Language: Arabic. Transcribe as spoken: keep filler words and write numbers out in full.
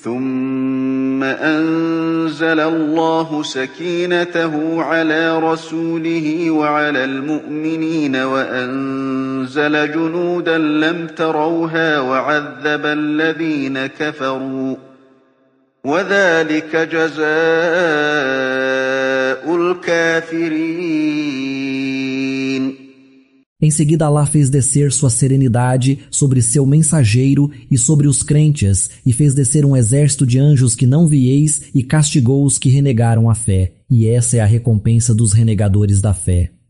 ثم أنزل الله سكينته على رسوله وعلى المؤمنين وأنزل جنودا لم تروها وعذب الذين كفروا وذلك جزاء الكافرين. Em seguida, Allah fez descer sua serenidade sobre seu mensageiro e sobre os crentes, e fez descer um exército de anjos que não vieis, e castigou os que renegaram a fé. E essa é a recompensa dos renegadores da fé.